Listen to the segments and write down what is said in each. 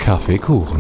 Kaffeekuchen.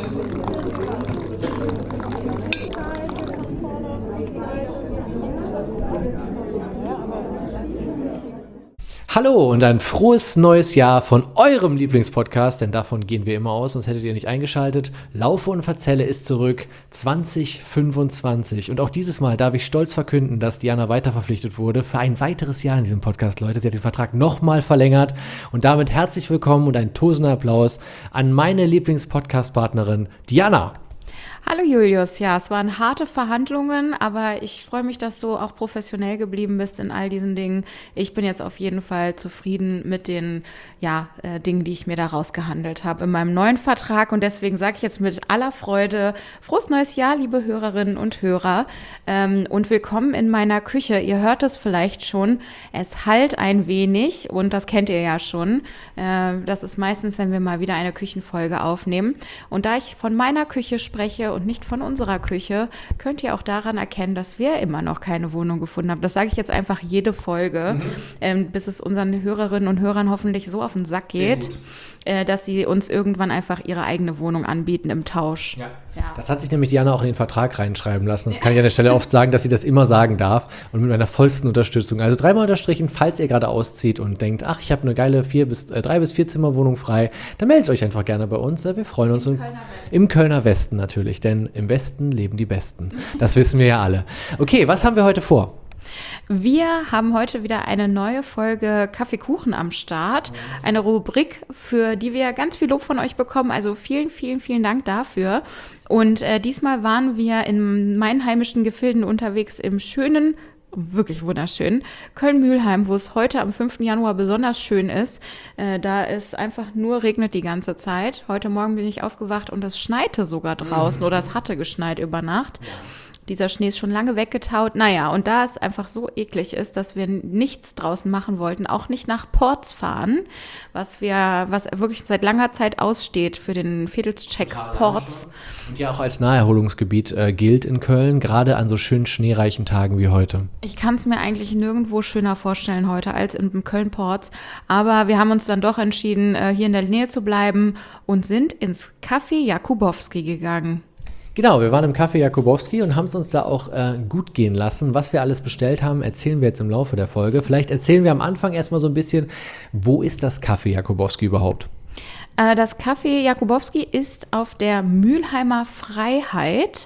Hallo und ein frohes neues Jahr von eurem Lieblingspodcast, denn davon gehen wir immer aus, sonst hättet ihr nicht eingeschaltet. Laufe und Verzelle ist zurück 2025 und auch dieses Mal darf ich stolz verkünden, dass Diana weiterverpflichtet wurde für ein weiteres Jahr in diesem Podcast, Leute. Sie hat den Vertrag nochmal verlängert und damit herzlich willkommen und ein tosender Applaus an meine Lieblingspodcast-Partnerin Diana. Hallo Julius, ja, es waren harte Verhandlungen, aber ich freue mich, dass du auch professionell geblieben bist in all diesen Dingen. Ich bin jetzt auf jeden Fall zufrieden mit den Dingen, die ich mir da rausgehandelt habe in meinem neuen Vertrag und deswegen sage ich jetzt mit aller Freude, frohes neues Jahr, liebe Hörerinnen und Hörer und willkommen in meiner Küche. Ihr hört es vielleicht schon, es hallt ein wenig und das kennt ihr ja schon. Das ist meistens, wenn wir mal wieder eine Küchenfolge aufnehmen und da ich von meiner Küche spreche und nicht von unserer Küche, könnt ihr auch daran erkennen, dass wir immer noch keine Wohnung gefunden haben. Das sage ich jetzt einfach jede Folge, bis es unseren Hörerinnen und Hörern hoffentlich so auf den Sack geht, dass sie uns irgendwann einfach ihre eigene Wohnung anbieten im Tausch. Ja. Das hat sich nämlich Diana auch in den Vertrag reinschreiben lassen. Das kann ich an der Stelle oft sagen, dass sie das immer sagen darf und mit meiner vollsten Unterstützung. Also 3-mal unterstrichen, falls ihr gerade auszieht und denkt, ach, ich habe eine geile 3 bis 4 Zimmerwohnung frei, dann meldet euch einfach gerne bei uns. Wir freuen uns im Kölner Westen natürlich, denn im Westen leben die Besten. Das wissen wir ja alle. Okay, was haben wir heute vor? Wir haben heute wieder eine neue Folge Kaffeekuchen am Start. Eine Rubrik, für die wir ganz viel Lob von euch bekommen. Also vielen, vielen, vielen Dank dafür. Und diesmal waren wir in meinen heimischen Gefilden unterwegs im schönen, wirklich wunderschön, Köln-Mühlheim, wo es heute am 5. Januar besonders schön ist. Da es einfach nur regnet die ganze Zeit. Heute Morgen bin ich aufgewacht und es schneite sogar draußen oder es hatte geschneit über Nacht. Dieser Schnee ist schon lange weggetaut. Naja, und da es einfach so eklig ist, dass wir nichts draußen machen wollten, auch nicht nach Porz fahren, was wirklich seit langer Zeit aussteht für den Vedelscheck Porz. Und ja auch als Naherholungsgebiet gilt in Köln, gerade an so schönen schneereichen Tagen wie heute. Ich kann es mir eigentlich nirgendwo schöner vorstellen heute als in Köln-Porz. Aber wir haben uns dann doch entschieden, hier in der Nähe zu bleiben und sind ins Café Jakubowski gegangen. Genau, wir waren im Café Jakubowski und haben es uns da auch gut gehen lassen. Was wir alles bestellt haben, erzählen wir jetzt im Laufe der Folge. Vielleicht erzählen wir am Anfang erstmal so ein bisschen, wo ist das Café Jakubowski überhaupt? Das Café Jakubowski ist auf der Mülheimer Freiheit.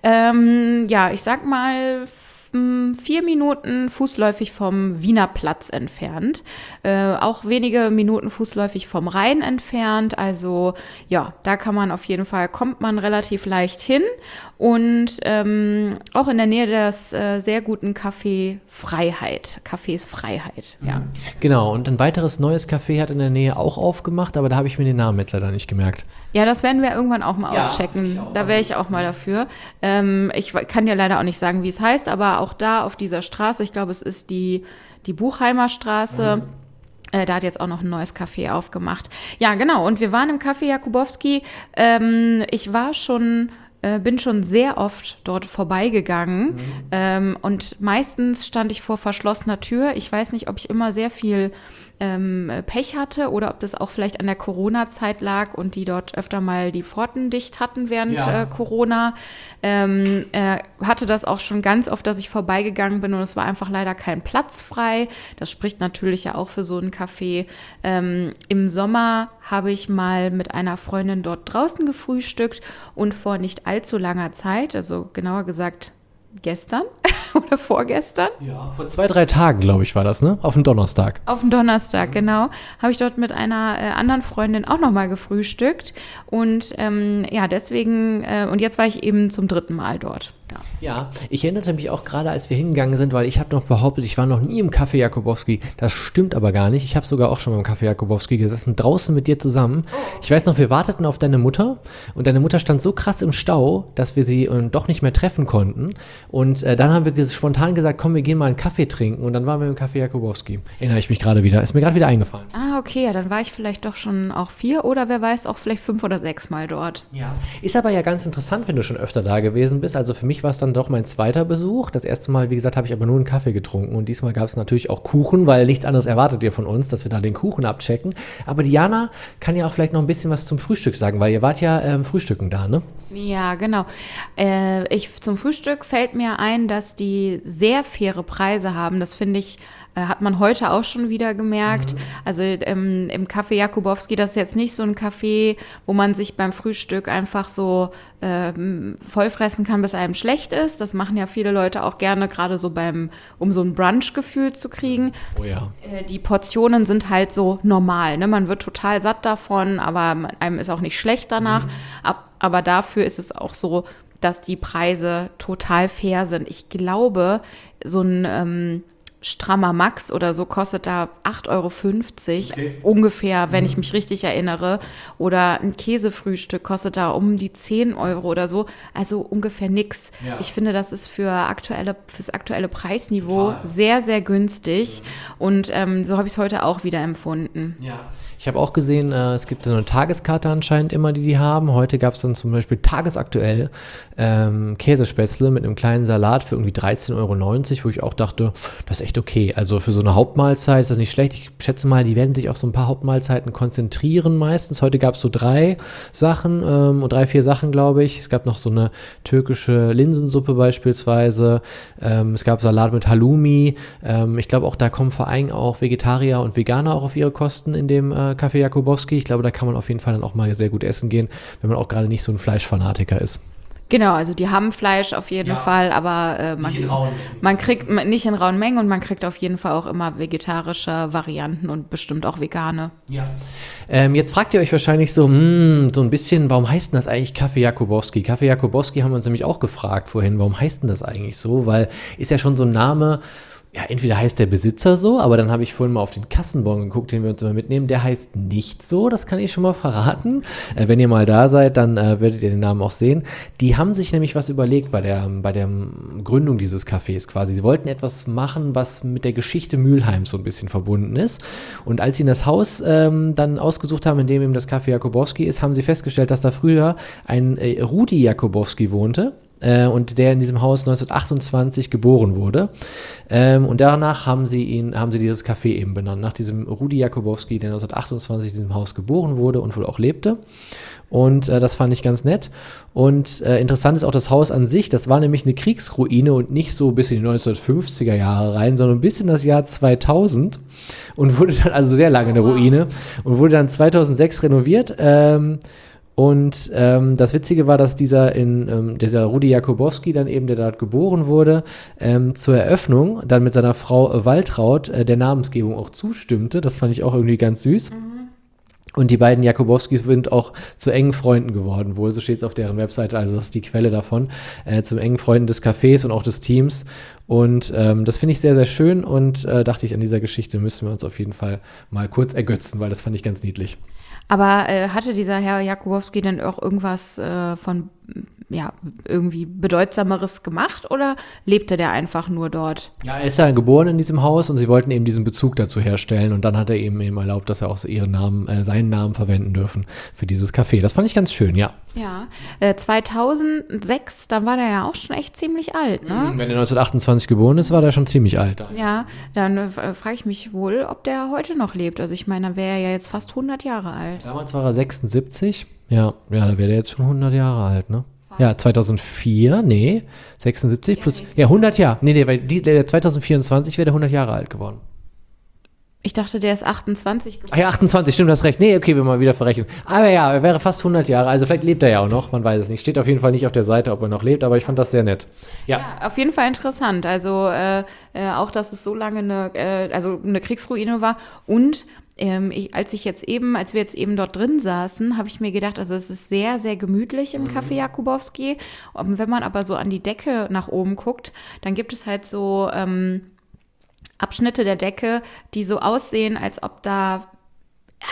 Ich sag mal 4 Minuten fußläufig vom Wiener Platz entfernt. Auch wenige Minuten fußläufig vom Rhein entfernt. Also ja, da kommt man relativ leicht hin. Und auch in der Nähe des sehr guten Cafés Freiheit. Ja. Genau, und ein weiteres neues Café hat in der Nähe auch aufgemacht, aber da habe ich mir den Namen jetzt leider nicht gemerkt. Ja, das werden wir irgendwann auch mal auschecken. Da wäre ich auch mal dafür. Ich kann dir leider auch nicht sagen, wie es heißt, aber auch da auf dieser Straße, ich glaube, es ist die Buchheimer Straße. Da hat jetzt auch noch ein neues Café aufgemacht. Ja, genau. Und wir waren im Café Jakubowski. Ich bin schon sehr oft dort vorbeigegangen und meistens stand ich vor verschlossener Tür. Ich weiß nicht, ob ich immer sehr viel Pech hatte oder ob das auch vielleicht an der Corona-Zeit lag und die dort öfter mal die Pforten dicht hatten während Corona. Hatte das auch schon ganz oft, dass ich vorbeigegangen bin und es war einfach leider kein Platz frei. Das spricht natürlich ja auch für so ein Café. Im Sommer habe ich mal mit einer Freundin dort draußen gefrühstückt und vor nicht allzu langer Zeit, also genauer gesagt gestern oder vorgestern. Ja, vor 2-3 Tagen, glaube ich, war das, ne? Auf dem Donnerstag. Auf dem Donnerstag, genau. Habe ich dort mit einer anderen Freundin auch nochmal gefrühstückt. Und deswegen, und jetzt war ich eben zum 3. Mal dort. Ja, ich erinnerte mich auch gerade, als wir hingegangen sind, weil ich habe noch behauptet, ich war noch nie im Café Jakubowski. Das stimmt aber gar nicht. Ich habe sogar auch schon beim Café Jakubowski gesessen, draußen mit dir zusammen. Ich weiß noch, wir warteten auf deine Mutter und deine Mutter stand so krass im Stau, dass wir sie doch nicht mehr treffen konnten. Und dann haben wir spontan gesagt, komm, wir gehen mal einen Kaffee trinken und dann waren wir im Café Jakubowski. Erinnere ich mich gerade wieder. Ist mir gerade wieder eingefallen. Ah, okay, ja, dann war ich vielleicht doch schon auch 4 oder wer weiß, auch vielleicht 5 oder 6 Mal dort. Ja. Ist aber ja ganz interessant, wenn du schon öfter da gewesen bist. Also für mich war es dann doch mein zweiter Besuch. Das erste Mal, wie gesagt, habe ich aber nur einen Kaffee getrunken und diesmal gab es natürlich auch Kuchen, weil nichts anderes erwartet ihr von uns, dass wir da den Kuchen abchecken. Aber Diana kann ja auch vielleicht noch ein bisschen was zum Frühstück sagen, weil ihr wart ja frühstücken da, ne? Ja, genau. Zum Frühstück fällt mir ein, dass die sehr faire Preise haben. Das finde ich, hat man heute auch schon wieder gemerkt. Also im Café Jakubowski, das ist jetzt nicht so ein Café, wo man sich beim Frühstück einfach so vollfressen kann, bis einem schlecht ist. Das machen ja viele Leute auch gerne, gerade so um so ein Brunch-Gefühl zu kriegen. Oh ja. Die Portionen sind halt so normal, ne? Man wird total satt davon, aber einem ist auch nicht schlecht danach. Aber dafür ist es auch so, dass die Preise total fair sind. Ich glaube, so ein strammer Max oder so kostet da 8,50 € ungefähr, wenn ich mich richtig erinnere. Oder ein Käsefrühstück kostet da um die 10 € oder so. Also ungefähr nix. Ja. Ich finde, das ist fürs aktuelle Preisniveau sehr, sehr günstig. Und so habe ich es heute auch wieder empfunden. Ja. Ich habe auch gesehen, es gibt so eine Tageskarte anscheinend immer, die haben. Heute gab es dann zum Beispiel tagesaktuell Käsespätzle mit einem kleinen Salat für irgendwie 13,90 €, wo ich auch dachte, das ist echt okay. Also für so eine Hauptmahlzeit ist das nicht schlecht. Ich schätze mal, die werden sich auf so ein paar Hauptmahlzeiten konzentrieren meistens. Heute gab es so 3 Sachen, 3-4 Sachen, glaube ich. Es gab noch so eine türkische Linsensuppe beispielsweise. Es gab Salat mit Halloumi. Ich glaube auch, da kommen vor allem auch Vegetarier und Veganer auch auf ihre Kosten in dem Café Jakubowski. Ich glaube, da kann man auf jeden Fall dann auch mal sehr gut essen gehen, wenn man auch gerade nicht so ein Fleischfanatiker ist. Genau, also die haben Fleisch auf jeden Fall, aber man kriegt nicht in rauen Mengen und man kriegt auf jeden Fall auch immer vegetarische Varianten und bestimmt auch vegane. Ja. Jetzt fragt ihr euch wahrscheinlich so ein bisschen, warum heißt denn das eigentlich Café Jakubowski? Café Jakubowski haben wir uns nämlich auch gefragt vorhin, warum heißt denn das eigentlich so? Weil ist ja schon so ein Name. Ja, entweder heißt der Besitzer so, aber dann habe ich vorhin mal auf den Kassenbon geguckt, den wir uns immer mitnehmen. Der heißt nicht so, das kann ich schon mal verraten. Wenn ihr mal da seid, dann werdet ihr den Namen auch sehen. Die haben sich nämlich was überlegt bei der Gründung dieses Cafés quasi. Sie wollten etwas machen, was mit der Geschichte Mülheims so ein bisschen verbunden ist. Und als sie das Haus dann ausgesucht haben, in dem eben das Café Jakubowski ist, haben sie festgestellt, dass da früher ein Rudi Jakubowski wohnte. Und der in diesem Haus 1928 geboren wurde. Und danach haben sie dieses Café eben benannt, nach diesem Rudi Jakubowski, der 1928 in diesem Haus geboren wurde und wohl auch lebte. Und das fand ich ganz nett. Und interessant ist auch das Haus an sich. Das war nämlich eine Kriegsruine und nicht so bis in die 1950er Jahre rein, sondern bis in das Jahr 2000 und wurde dann, also sehr lange eine Ruine, und wurde dann 2006 renoviert. Und das Witzige war, dass dieser Rudi Jakubowski dann eben, der dort geboren wurde, zur Eröffnung dann mit seiner Frau Waltraud der Namensgebung auch zustimmte. Das fand ich auch irgendwie ganz süß. Und die beiden Jakubowskis sind auch zu engen Freunden geworden, wohl, so steht es auf deren Webseite, also das ist die Quelle davon, zu engen Freunden des Cafés und auch des Teams. Und das finde ich sehr, sehr schön und dachte ich, an dieser Geschichte müssen wir uns auf jeden Fall mal kurz ergötzen, weil das fand ich ganz niedlich. Aber hatte dieser Herr Jakubowski denn auch irgendwas von irgendwie Bedeutsameres gemacht oder lebte der einfach nur dort? Ja, er ist ja geboren in diesem Haus und sie wollten eben diesen Bezug dazu herstellen und dann hat er eben erlaubt, dass er auch seinen Namen verwenden dürfen für dieses Café. Das fand ich ganz schön, ja. Ja, 2006, dann war der ja auch schon echt ziemlich alt, ne? Wenn er 1928 geboren ist, war der schon ziemlich alt. Ja, dann frage ich mich wohl, ob der heute noch lebt. Also ich meine, dann wäre er ja jetzt fast 100 Jahre alt. Damals war er 76, ja, da wäre der jetzt schon 100 Jahre alt, ne? Ja, 2004, 76 ja, plus, 100 Jahre. Weil der 2024 wäre der 100 Jahre alt geworden. Ich dachte, der ist 28 geworden. Ach ja, 28, stimmt, du hast recht. Okay, wir mal wieder verrechnen. Aber ja, er wäre fast 100 Jahre, also vielleicht lebt er ja auch noch, man weiß es nicht. Steht auf jeden Fall nicht auf der Seite, ob er noch lebt, aber ich fand das sehr nett. Ja, auf jeden Fall interessant. Also auch, dass es so lange eine Kriegsruine war und als wir jetzt eben dort drin saßen, habe ich mir gedacht, also es ist sehr, sehr gemütlich im Café Jakubowski. Und wenn man aber so an die Decke nach oben guckt, dann gibt es halt so Abschnitte der Decke, die so aussehen, als ob da,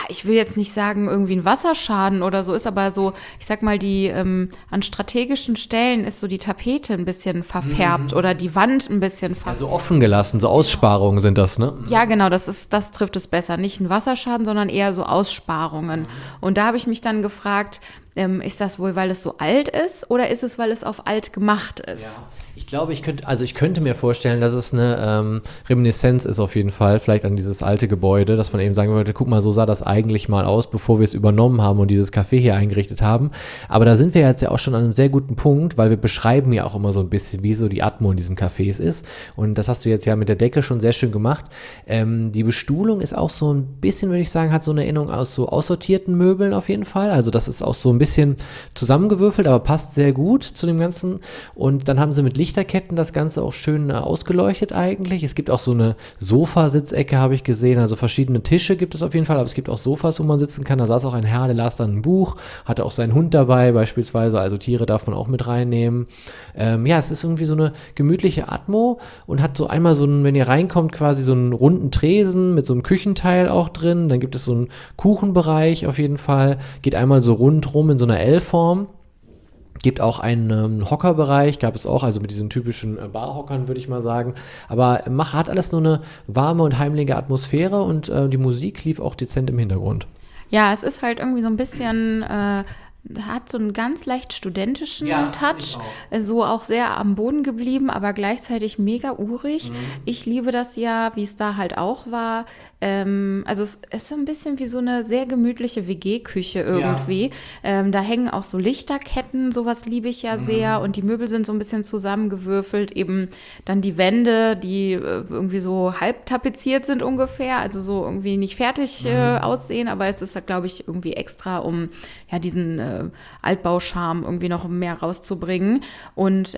ich will jetzt nicht sagen, irgendwie ein Wasserschaden oder so ist, aber so, ich sag mal, die an strategischen Stellen ist so die Tapete ein bisschen verfärbt oder die Wand ein bisschen verfärbt. Ja, so offen gelassen, so Aussparungen sind das, ne? Ja, genau, das trifft es besser. Nicht ein Wasserschaden, sondern eher so Aussparungen. Und da habe ich mich dann gefragt, ist das wohl, weil es so alt ist oder ist es, weil es auf alt gemacht ist? Ja. Ich glaube, ich könnte mir vorstellen, dass es eine Reminiszenz ist auf jeden Fall, vielleicht an dieses alte Gebäude, dass man eben sagen würde, guck mal, so sah das eigentlich mal aus, bevor wir es übernommen haben und dieses Café hier eingerichtet haben. Aber da sind wir jetzt ja auch schon an einem sehr guten Punkt, weil wir beschreiben ja auch immer so ein bisschen, wie so die Atmo in diesem Cafés ist. Und das hast du jetzt ja mit der Decke schon sehr schön gemacht. Die Bestuhlung ist auch so ein bisschen, würde ich sagen, hat so eine Erinnerung aus so aussortierten Möbeln auf jeden Fall. Also das ist auch so ein bisschen zusammengewürfelt, aber passt sehr gut zu dem Ganzen. Und dann haben sie mit Lichterketten das Ganze auch schön ausgeleuchtet eigentlich. Es gibt auch so eine Sofasitzecke, habe ich gesehen. Also verschiedene Tische gibt es auf jeden Fall, aber es gibt auch Sofas, wo man sitzen kann. Da saß auch ein Herr, der las dann ein Buch, hatte auch seinen Hund dabei beispielsweise. Also Tiere darf man auch mit reinnehmen. Ja, es ist irgendwie so eine gemütliche Atmo und hat so einmal so einen, wenn ihr reinkommt, quasi so einen runden Tresen mit so einem Küchenteil auch drin. Dann gibt es so einen Kuchenbereich auf jeden Fall. Geht einmal so rundrum in so einer L-Form. Gibt auch einen Hockerbereich, gab es auch, also mit diesen typischen Barhockern, würde ich mal sagen. Aber hat alles nur eine warme und heimliche Atmosphäre und die Musik lief auch dezent im Hintergrund. Ja, es ist halt irgendwie so ein bisschen, hat so einen ganz leicht studentischen Touch, so auch sehr am Boden geblieben, aber gleichzeitig mega urig. Ich liebe das ja, wie es da halt auch war. Also es ist so ein bisschen wie so eine sehr gemütliche WG-Küche irgendwie. Da hängen auch so Lichterketten, sowas liebe ich ja sehr. Und die Möbel sind so ein bisschen zusammengewürfelt. Eben dann die Wände, die irgendwie so halb tapeziert sind ungefähr. Also so irgendwie nicht fertig aussehen. Aber es ist, glaube ich, irgendwie extra, um ja diesen Altbauscharme irgendwie noch mehr rauszubringen. Und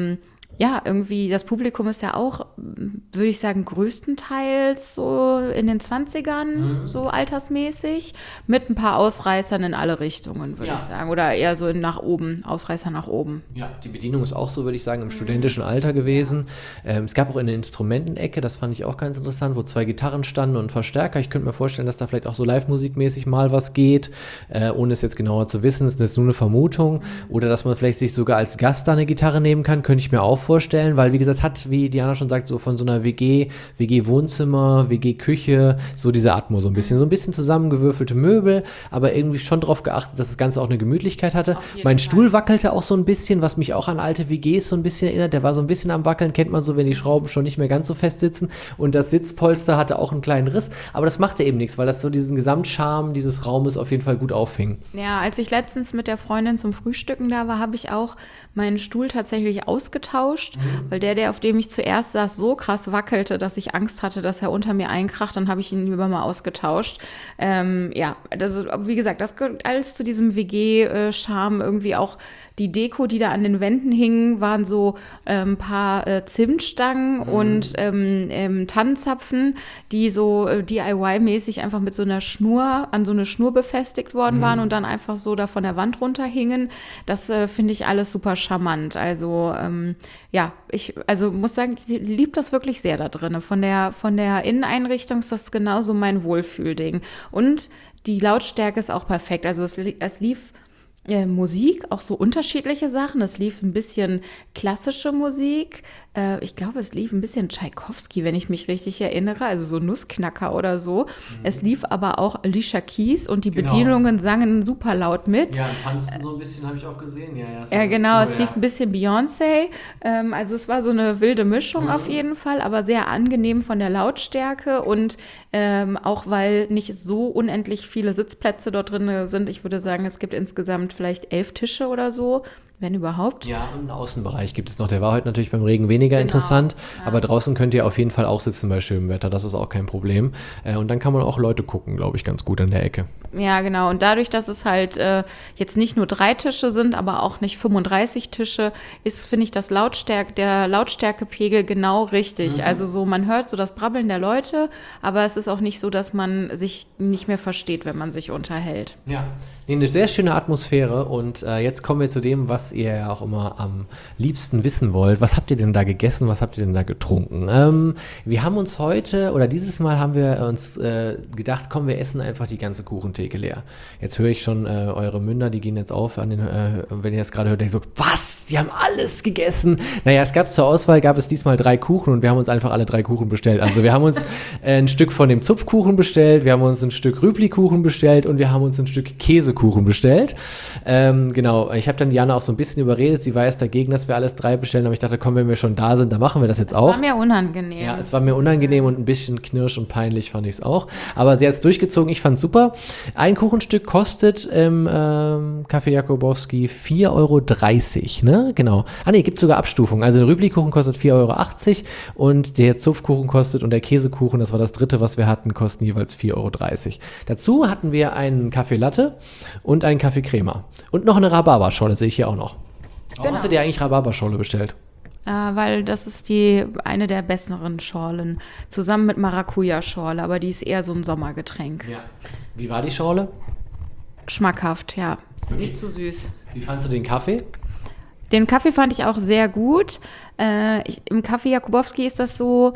ja, irgendwie, das Publikum ist ja auch, würde ich sagen, größtenteils so in den 20ern, so altersmäßig, mit ein paar Ausreißern in alle Richtungen, würde ich sagen. Oder eher so nach oben, Ausreißer nach oben. Ja, die Bedienung ist auch so, würde ich sagen, im studentischen Alter gewesen. Es gab auch eine Instrumentenecke, das fand ich auch ganz interessant, wo 2 Gitarren standen und ein Verstärker. Ich könnte mir vorstellen, dass da vielleicht auch so live-musikmäßig mal was geht, ohne es jetzt genauer zu wissen. Das ist jetzt nur eine Vermutung. Oder dass man vielleicht sich sogar als Gast da eine Gitarre nehmen kann, könnte ich mir auch vorstellen, weil wie gesagt, hat, wie Diana schon sagt, so von so einer WG-Wohnzimmer, WG-Küche, so diese Atmo so ein bisschen zusammengewürfelte Möbel, aber irgendwie schon darauf geachtet, dass das Ganze auch eine Gemütlichkeit hatte. Mein Stuhl wackelte auch so ein bisschen, was mich auch an alte WGs so ein bisschen erinnert, der war so ein bisschen am Wackeln, kennt man so, wenn die Schrauben schon nicht mehr ganz so fest sitzen und das Sitzpolster hatte auch einen kleinen Riss, aber das machte eben nichts, weil das so diesen Gesamtcharme dieses Raumes auf jeden Fall gut auffing. Ja, als ich letztens mit der Freundin zum Frühstücken da war, habe ich auch meinen Stuhl tatsächlich ausgetauscht, weil der, auf dem ich zuerst saß, so krass wackelte, dass ich Angst hatte, dass er unter mir einkracht. Dann habe ich ihn lieber mal ausgetauscht. Ja, also, wie gesagt, das gehört alles zu diesem WG-Charme. Irgendwie auch die Deko, die da an den Wänden hingen, waren so ein paar Zimtstangen und Tannenzapfen, die so DIY-mäßig einfach mit so einer Schnur, an so eine Schnur befestigt worden waren und dann einfach so da von der Wand runterhingen. Das finde ich alles super charmant. Also ja, ich muss sagen, ich liebe das wirklich sehr da drin. Von der Inneneinrichtung ist das genauso mein Wohlfühlding. Und die Lautstärke ist auch perfekt. Also es lief Musik, auch so unterschiedliche Sachen. Es lief ein bisschen klassische Musik. Ich glaube, es lief ein bisschen Tschaikowski, wenn ich mich richtig erinnere, also so Nussknacker oder so. Es lief aber auch Alicia Keys und die Bedienungen sangen super laut mit. Ja, tanzten so ein bisschen, habe ich auch gesehen. Ja, genau, es lief ein bisschen Beyoncé. Also es war so eine wilde Mischung auf jeden Fall, aber sehr angenehm von der Lautstärke und auch weil nicht so unendlich viele Sitzplätze dort drin sind. Ich würde sagen, es gibt insgesamt vielleicht 11 Tische oder so, wenn überhaupt. Ja, und einen Außenbereich gibt es noch. Der war heute natürlich beim Regen weniger interessant, aber draußen könnt ihr auf jeden Fall auch sitzen bei schönem Wetter. Das ist auch kein Problem. Und dann kann man auch Leute gucken, glaube ich, ganz gut an der Ecke. Ja, genau. Und dadurch, dass es halt jetzt nicht nur 3 Tische sind, aber auch nicht 35 Tische, ist, finde ich, der Lautstärkepegel genau richtig. Also so, man hört so das Brabbeln der Leute, aber es ist auch nicht so, dass man sich nicht mehr versteht, wenn man sich unterhält. Ja, eine sehr schöne Atmosphäre und jetzt kommen wir zu dem, was was ihr ja auch immer am liebsten wissen wollt. Was habt ihr denn da gegessen? Was habt ihr denn da getrunken? Wir haben uns heute, oder dieses Mal haben wir uns gedacht, komm, wir essen einfach die ganze Kuchentheke leer. Jetzt höre ich schon eure Münder, die gehen jetzt auf, wenn ihr das gerade hört, denkt so, was? Die haben alles gegessen. Naja, zur Auswahl gab es diesmal 3 Kuchen und wir haben uns einfach alle 3 Kuchen bestellt. Also wir haben uns ein Stück von dem Zupfkuchen bestellt, wir haben uns ein Stück Rüblikuchen bestellt und wir haben uns ein Stück Käsekuchen bestellt. Genau, ich habe dann Diana auch so ein bisschen überredet, sie war jetzt dagegen, dass wir alles 3 bestellen, aber ich dachte, komm, wenn wir schon da sind, dann machen wir das jetzt auch. Es war mir unangenehm. Ja, es war mir unangenehm und ein bisschen knirsch und peinlich fand ich es auch. Aber sie hat es durchgezogen, ich fand es super. Ein Kuchenstück kostet im Café Jakubowski 4,30 Euro, ne? Genau. Gibt sogar Abstufungen. Also der Rüblikuchen kostet 4,80 Euro und der Zupfkuchen kostet und der Käsekuchen, das war das dritte, was wir hatten, kosten jeweils 4,30 Euro. Dazu hatten wir einen Kaffee Latte und einen Kaffee Crema. Und noch eine Rhabarberscholle sehe ich hier auch noch. Warum hast du dir eigentlich Rhabarberscholle bestellt? Weil das ist eine der besseren Schorlen, zusammen mit Maracuja-Schorle, aber die ist eher so ein Sommergetränk. Ja. Wie war die Schorle? Schmackhaft, ja. Okay. Nicht zu süß. Wie fandst du den Kaffee? Den Kaffee fand ich auch sehr gut. Im Café Jakubowski ist das so,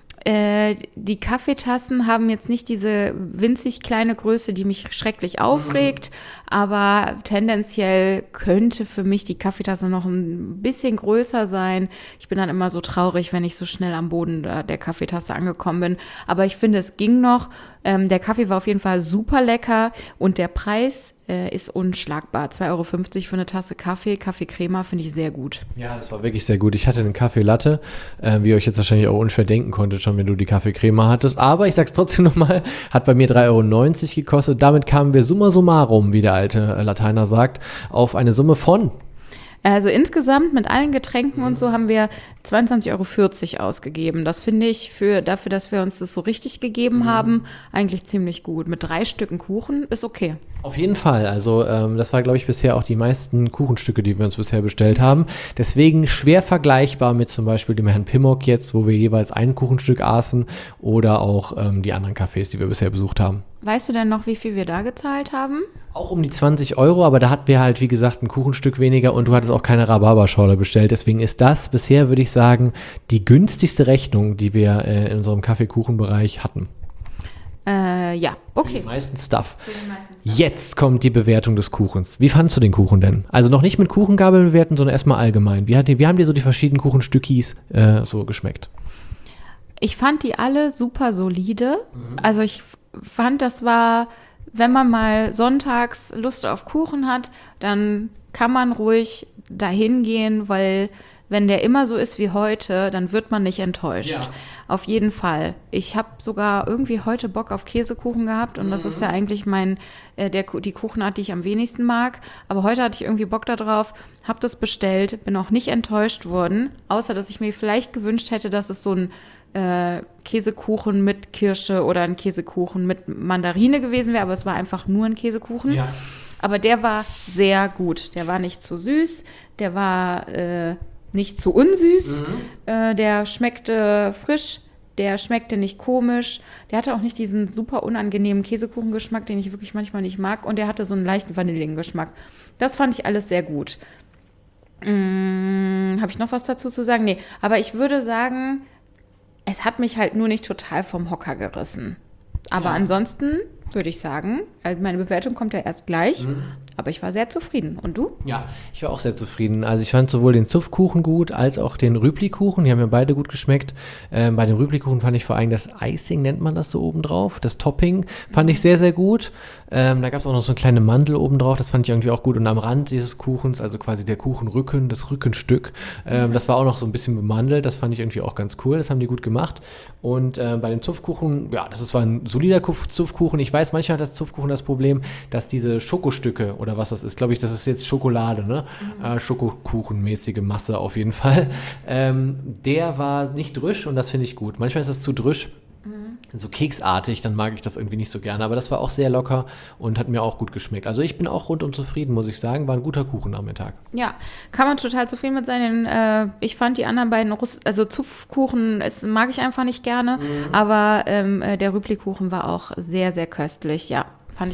die Kaffeetassen haben jetzt nicht diese winzig kleine Größe, die mich schrecklich aufregt, aber tendenziell könnte für mich die Kaffeetasse noch ein bisschen größer sein. Ich bin dann immer so traurig, wenn ich so schnell am Boden der Kaffeetasse angekommen bin, aber ich finde, es ging noch. Der Kaffee war auf jeden Fall super lecker und der Preis ist unschlagbar. 2,50 Euro für eine Tasse Kaffee. Kaffee Crema finde ich sehr gut. Ja, das war wirklich sehr gut. Ich hatte einen Kaffee Latte, wie ihr euch jetzt wahrscheinlich auch unschwer denken konntet, schon wenn du die Kaffee Crema hattest. Aber ich sag's trotzdem nochmal, hat bei mir 3,90 Euro gekostet. Damit kamen wir summa summarum, wie der alte Lateiner sagt, auf eine Summe von... Also insgesamt mit allen Getränken und so haben wir 22,40 Euro ausgegeben. Das finde ich dafür, dass wir uns das so richtig gegeben haben, eigentlich ziemlich gut. Mit 3 Stücken Kuchen ist okay. Auf jeden Fall. Also das war, glaube ich, bisher auch die meisten Kuchenstücke, die wir uns bisher bestellt haben. Deswegen schwer vergleichbar mit zum Beispiel dem Herrn Pimmock jetzt, wo wir jeweils ein Kuchenstück aßen oder auch die anderen Cafés, die wir bisher besucht haben. Weißt du denn noch, wie viel wir da gezahlt haben? Auch um die 20 Euro, aber da hatten wir halt, wie gesagt, ein Kuchenstück weniger und du hattest auch keine Rhabarberschorle bestellt. Deswegen ist das bisher, würde ich sagen, die günstigste Rechnung, die wir in unserem Kaffeekuchenbereich hatten. Ja, okay. Für den meisten Stuff. Jetzt kommt die Bewertung des Kuchens. Wie fandst du den Kuchen denn? Also noch nicht mit Kuchengabeln bewerten, sondern erstmal allgemein. Wie haben dir so die verschiedenen Kuchenstückis so geschmeckt? Ich fand die alle super solide. Also ich fand, das war, wenn man mal sonntags Lust auf Kuchen hat, dann kann man ruhig dahin gehen, weil wenn der immer so ist wie heute, dann wird man nicht enttäuscht. Ja. Auf jeden Fall. Ich habe sogar irgendwie heute Bock auf Käsekuchen gehabt und das ist ja eigentlich die Kuchenart, die ich am wenigsten mag. Aber heute hatte ich irgendwie Bock darauf, habe das bestellt, bin auch nicht enttäuscht worden, außer dass ich mir vielleicht gewünscht hätte, dass es so ein Käsekuchen mit Kirsche oder ein Käsekuchen mit Mandarine gewesen wäre, aber es war einfach nur ein Käsekuchen. Ja. Aber der war sehr gut. Der war nicht zu süß, der war nicht zu unsüß, der schmeckte frisch, der schmeckte nicht komisch, der hatte auch nicht diesen super unangenehmen Käsekuchengeschmack, den ich wirklich manchmal nicht mag, und der hatte so einen leichten Vanillengeschmack. Das fand ich alles sehr gut. Habe ich noch was dazu zu sagen? Nee, aber ich würde sagen, es hat mich halt nur nicht total vom Hocker gerissen. Aber ansonsten würde ich sagen, meine Bewertung kommt ja erst gleich, aber ich war sehr zufrieden. Und du? Ja, ich war auch sehr zufrieden. Also ich fand sowohl den Zupfkuchen gut, als auch den Rüblikuchen. Die haben mir beide gut geschmeckt. Bei dem Rüblikuchen fand ich vor allem das Icing, nennt man das so obendrauf, das Topping, fand ich sehr, sehr gut. Da gab es auch noch so eine kleine Mandel obendrauf, das fand ich irgendwie auch gut. Und am Rand dieses Kuchens, also quasi der Kuchenrücken, das Rückenstück, das war auch noch so ein bisschen bemandelt. Das fand ich irgendwie auch ganz cool, das haben die gut gemacht. Und bei dem Zupfkuchen, ja, das war ein solider Zupfkuchen. Ich weiß, manchmal hat das Zupfkuchen das Problem, dass diese Schokostücke oder was das ist, glaube ich, das ist jetzt Schokolade, ne? Schokokuchenmäßige Masse auf jeden Fall. Der war nicht drisch und das finde ich gut. Manchmal ist das zu drisch, so keksartig, dann mag ich das irgendwie nicht so gerne. Aber das war auch sehr locker und hat mir auch gut geschmeckt. Also ich bin auch rundum zufrieden, muss ich sagen. War ein guter Kuchennachmittag. Ja, kann man total zufrieden mit sein. Denn, ich fand die anderen beiden, also Zupfkuchen, mag ich einfach nicht gerne. Aber der Rüblikuchen war auch sehr, sehr köstlich. Ja, fand ich auch.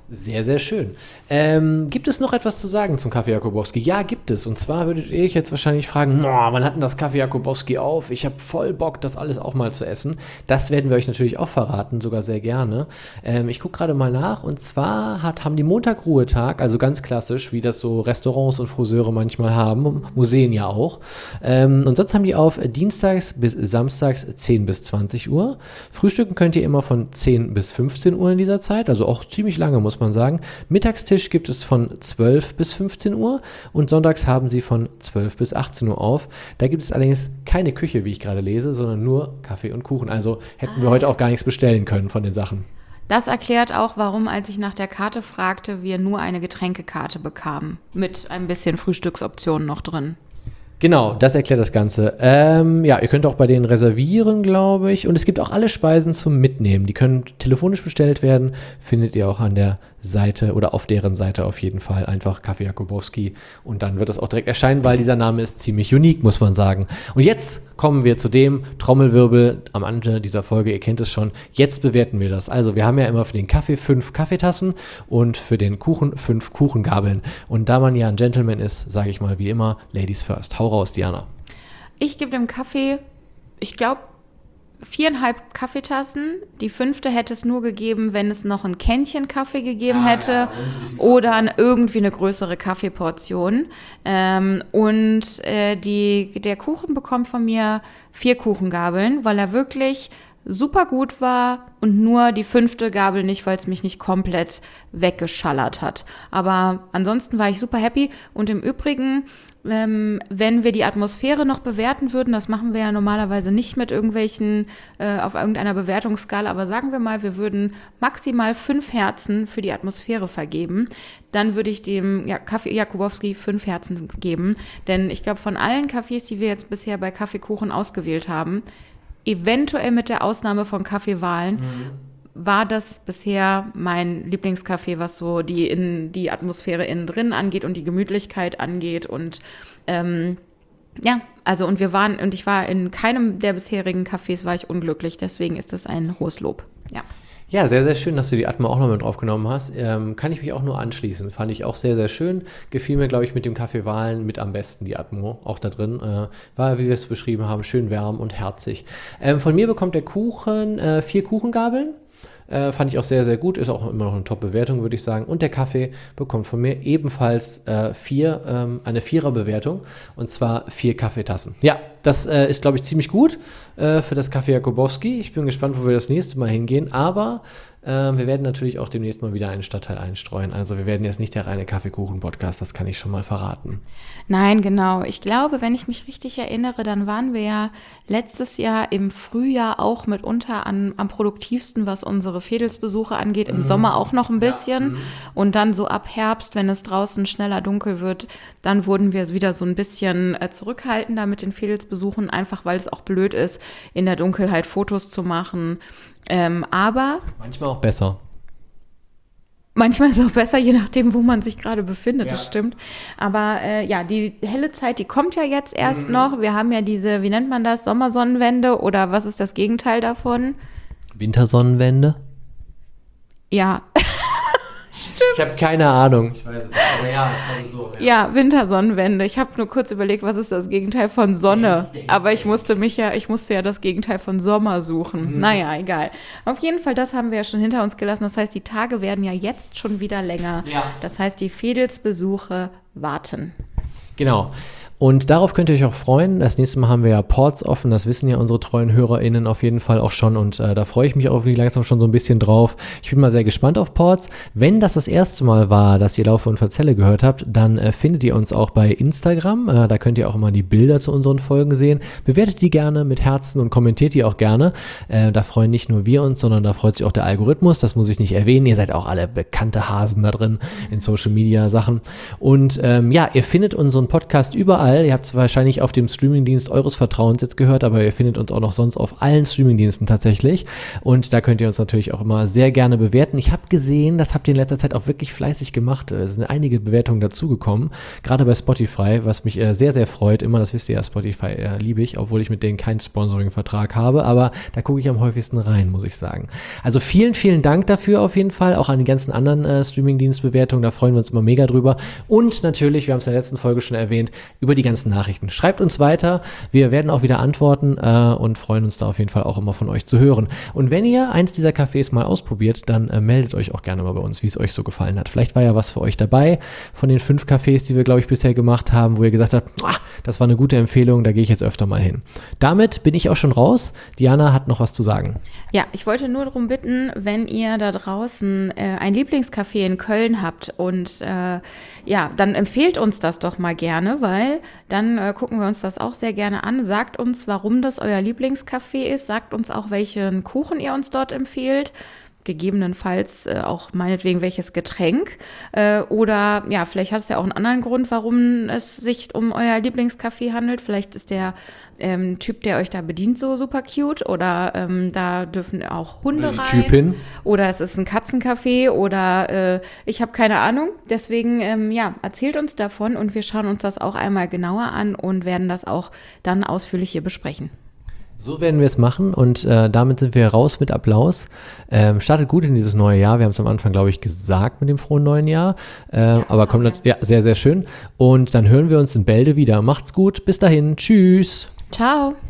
Sehr, sehr schön. Gibt es noch etwas zu sagen zum Kaffee Jakubowski? Ja, gibt es. Und zwar würdet ihr euch jetzt wahrscheinlich fragen, wann hat denn das Kaffee Jakubowski auf? Ich habe voll Bock, das alles auch mal zu essen. Das werden wir euch natürlich auch verraten, sogar sehr gerne. Ich gucke gerade mal nach. Und zwar haben die Montag-Ruhetag, also ganz klassisch, wie das so Restaurants und Friseure manchmal haben, Museen ja auch. Und sonst haben die auf dienstags bis samstags 10 bis 20 Uhr. Frühstücken könnt ihr immer von 10 bis 15 Uhr in dieser Zeit, also auch ziemlich lange, muss man sagen. Mittagstisch gibt es von 12 bis 15 Uhr und sonntags haben sie von 12 bis 18 Uhr auf. Da gibt es allerdings keine Küche, wie ich gerade lese, sondern nur Kaffee und Kuchen. Also hätten wir heute auch gar nichts bestellen können von den Sachen. Das erklärt auch, warum, als ich nach der Karte fragte, wir nur eine Getränkekarte bekamen. Mit ein bisschen Frühstücksoptionen noch drin. Genau, das erklärt das Ganze. Ihr könnt auch bei denen reservieren, glaube ich. Und es gibt auch alle Speisen zum Mitnehmen. Die können telefonisch bestellt werden. Findet ihr auch an der Seite oder auf deren Seite auf jeden Fall. Einfach Kaffee Jakubowski. Und dann wird das auch direkt erscheinen, weil dieser Name ist ziemlich unique, muss man sagen. Und jetzt kommen wir zu dem Trommelwirbel am Ende dieser Folge. Ihr kennt es schon. Jetzt bewerten wir das. Also wir haben ja immer für den Kaffee 5 Kaffeetassen und für den Kuchen 5 Kuchengabeln. Und da man ja ein Gentleman ist, sage ich mal wie immer, Ladies first. Hau raus, Diana. Ich gebe dem Kaffee, ich glaube, 4,5 Kaffeetassen. Die 5. hätte es nur gegeben, wenn es noch ein Kännchen Kaffee gegeben hätte oder irgendwie eine größere Kaffeeportion. Der Kuchen bekommt von mir 4 Kuchengabeln, weil er wirklich super gut war und nur die 5. Gabel nicht, weil es mich nicht komplett weggeschallert hat. Aber ansonsten war ich super happy und im Übrigen, wenn wir die Atmosphäre noch bewerten würden, das machen wir ja normalerweise nicht mit irgendwelchen, auf irgendeiner Bewertungsskala, aber sagen wir mal, wir würden maximal 5 Herzen für die Atmosphäre vergeben, dann würde ich dem Kaffee Jakubowski 5 Herzen geben, denn ich glaube, von allen Kaffees, die wir jetzt bisher bei Kaffeekuchen ausgewählt haben, eventuell mit der Ausnahme von Kaffeewahlen, war das bisher mein Lieblingskaffee, was so die Atmosphäre innen drin angeht und die Gemütlichkeit angeht. Und ich war in keinem der bisherigen Cafés war ich unglücklich, deswegen ist das ein hohes Lob. Ja. Ja, sehr, sehr schön, dass du die Atmo auch noch mit draufgenommen hast. Kann ich mich auch nur anschließen. Fand ich auch sehr, sehr schön. Gefiel mir, glaube ich, mit dem Kaffeewahlen mit am besten, die Atmo. Auch da drin. War, wie wir es beschrieben haben, schön warm und herzig. Von mir bekommt der Kuchen 4 Kuchengabeln. Fand ich auch sehr, sehr gut. Ist auch immer noch eine Top-Bewertung, würde ich sagen. Und der Kaffee bekommt von mir ebenfalls eine 4er-Bewertung. Und zwar 4 Kaffeetassen. Ja, das ist, glaube ich, ziemlich gut für das Kaffee Jakubowski. Ich bin gespannt, wo wir das nächste Mal hingehen. Aber wir werden natürlich auch demnächst mal wieder einen Stadtteil einstreuen. Also wir werden jetzt nicht der reine Kaffeekuchen-Podcast, das kann ich schon mal verraten. Nein, genau. Ich glaube, wenn ich mich richtig erinnere, dann waren wir ja letztes Jahr im Frühjahr auch mitunter am produktivsten, was unsere Fädelsbesuche angeht. Im Sommer auch noch ein bisschen. Ja. Und dann so ab Herbst, wenn es draußen schneller dunkel wird, dann wurden wir wieder so ein bisschen zurückhaltender mit den Fädelsbesuchen, einfach weil es auch blöd ist, in der Dunkelheit Fotos zu machen. Aber manchmal auch besser. Manchmal ist es auch besser, je nachdem, wo man sich gerade befindet, das stimmt. Aber die helle Zeit, die kommt ja jetzt erst noch. Wir haben ja diese, wie nennt man das, Sommersonnenwende oder was ist das Gegenteil davon? Wintersonnenwende? Ja. Stimmt. Ich habe keine Ahnung. Ich weiß es nicht, aber ja, ich glaube so. Ja, Wintersonnenwende. Ich habe nur kurz überlegt, was ist das Gegenteil von Sonne? Aber ich musste ja das Gegenteil von Sommer suchen. Naja, egal. Auf jeden Fall, das haben wir ja schon hinter uns gelassen. Das heißt, die Tage werden ja jetzt schon wieder länger. Ja. Das heißt, die Fädelsbesuche warten. Genau. Und darauf könnt ihr euch auch freuen. Das nächste Mal haben wir ja Ports offen. Das wissen ja unsere treuen HörerInnen auf jeden Fall auch schon. Und da freue ich mich auch langsam schon so ein bisschen drauf. Ich bin mal sehr gespannt auf Ports. Wenn das erste Mal war, dass ihr Laufe und Verzelle gehört habt, dann findet ihr uns auch bei Instagram. Da könnt ihr auch immer die Bilder zu unseren Folgen sehen. Bewertet die gerne mit Herzen und kommentiert die auch gerne. Da freuen nicht nur wir uns, sondern da freut sich auch der Algorithmus. Das muss ich nicht erwähnen. Ihr seid auch alle bekannte Hasen da drin in Social Media Sachen. Und ihr findet unseren Podcast überall. Ihr habt es wahrscheinlich auf dem Streamingdienst eures Vertrauens jetzt gehört, aber ihr findet uns auch noch sonst auf allen Streamingdiensten tatsächlich. Und da könnt ihr uns natürlich auch immer sehr gerne bewerten. Ich habe gesehen, das habt ihr in letzter Zeit auch wirklich fleißig gemacht. Es sind einige Bewertungen dazugekommen, gerade bei Spotify, was mich sehr, sehr freut. Immer, das wisst ihr ja, Spotify liebe ich, obwohl ich mit denen keinen Sponsoring-Vertrag habe, aber da gucke ich am häufigsten rein, muss ich sagen. Also vielen, vielen Dank dafür auf jeden Fall, auch an die ganzen anderen Streamingdienstbewertungen, da freuen wir uns immer mega drüber. Und natürlich, wir haben es in der letzten Folge schon erwähnt, über die ganzen Nachrichten. Schreibt uns weiter, wir werden auch wieder antworten und freuen uns da auf jeden Fall auch immer von euch zu hören. Und wenn ihr eins dieser Cafés mal ausprobiert, dann meldet euch auch gerne mal bei uns, wie es euch so gefallen hat. Vielleicht war ja was für euch dabei von den 5 Cafés, die wir, glaube ich, bisher gemacht haben, wo ihr gesagt habt, das war eine gute Empfehlung, da gehe ich jetzt öfter mal hin. Damit bin ich auch schon raus. Diana hat noch was zu sagen. Ja, ich wollte nur darum bitten, wenn ihr da draußen ein Lieblingscafé in Köln habt und dann empfehlt uns das doch mal gerne, weil dann gucken wir uns das auch sehr gerne an. Sagt uns, warum das euer Lieblingscafé ist. Sagt uns auch, welchen Kuchen ihr uns dort empfehlt. Gegebenenfalls auch meinetwegen welches Getränk. Oder ja, vielleicht hat es ja auch einen anderen Grund, warum es sich um euer Lieblingscafé handelt. Vielleicht ist der Typ, der euch da bedient, so super cute. Oder da dürfen auch Hunde rein. Typin. Oder es ist ein Katzencafé oder ich habe keine Ahnung. Deswegen, erzählt uns davon und wir schauen uns das auch einmal genauer an und werden das auch dann ausführlich hier besprechen. So werden wir es machen und damit sind wir raus mit Applaus. Startet gut in dieses neue Jahr. Wir haben es am Anfang, glaube ich, gesagt mit dem frohen neuen Jahr. Aber kommt sehr, sehr schön. Und dann hören wir uns in Bälde wieder. Macht's gut. Bis dahin. Tschüss. Ciao.